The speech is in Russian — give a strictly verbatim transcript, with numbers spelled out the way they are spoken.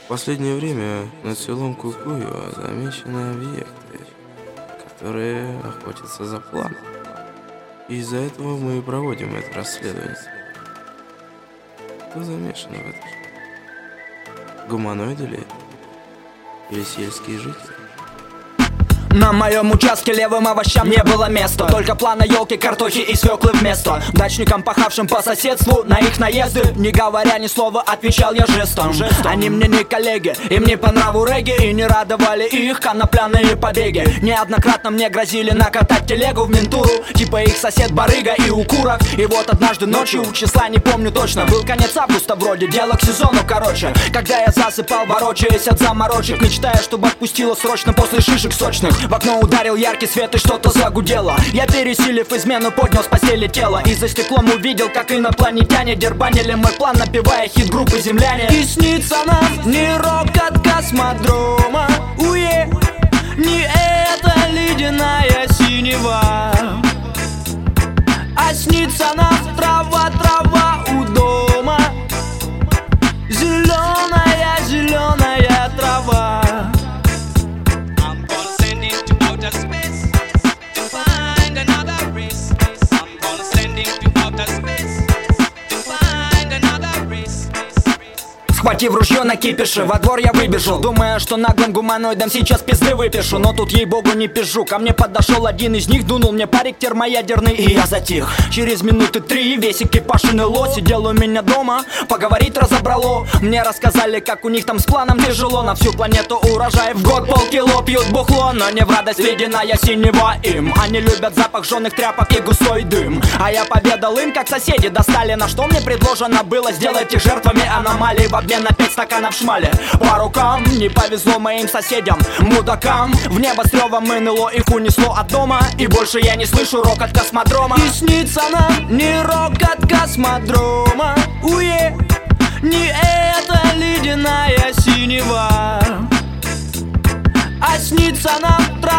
В последнее время над селом Кукуева замечены объекты, которые охотятся за планом. И из-за этого мы и проводим это расследование. Кто замешан в этом? Гуманоиды ли? Или сельские жители? На моем участке левым овощам не было места. Только плана елки, картохи и свеклы вместо. Дачникам, пахавшим по соседству на их наезды, не говоря ни слова, отвечал я жестом, жестом. Они мне не коллеги, им не по нраву регги, и не радовали их конопляные побеги. Неоднократно мне грозили накатать телегу в ментуру, типа их сосед барыга и укурок. И вот однажды ночью, числа не помню точно, был конец августа вроде, дело к сезону короче. Когда я засыпал, ворочаясь от заморочек, мечтая, чтобы отпустило срочно после шишек сочных. В окно ударил яркий свет и что-то загудело. Я, пересилив измену, поднял с постели тело и за стеклом увидел, как инопланетяне дербанили мой план, напевая хит группы «Земляне». И снится нам не рок от космодрома, уе, не эта ледяная синева, а снится нам трава, трава у дома, зеленая, зеленая трава. Схватив ружье на кипише, во двор я выбежал, думая, что наглым гуманоидам сейчас пизды выпишу. Но тут, ей-богу, не пизжу. Ко мне подошел один из них, дунул мне парик термоядерный, и я затих. Через минуты три весь экипаж НЛО сидел у меня дома, поговорить разобрало. Мне рассказали, как у них там с планом тяжело. На всю планету урожай в год полкило пьют бухло, но не в радость ледяная синева им. Они любят запах жженых тряпок и густой дым. А я поведал им, как соседи достали, на что мне предложено было сделать их жертвами аномалий в обмен на пять стаканов шмали. По рукам не повезло моим соседям, мудакам. В небо с ревом НЛО их унесло от дома, и больше я не слышу рок от космодрома. И снится нам не рок от космодрома, уе, не эта ледяная синева, а снится нам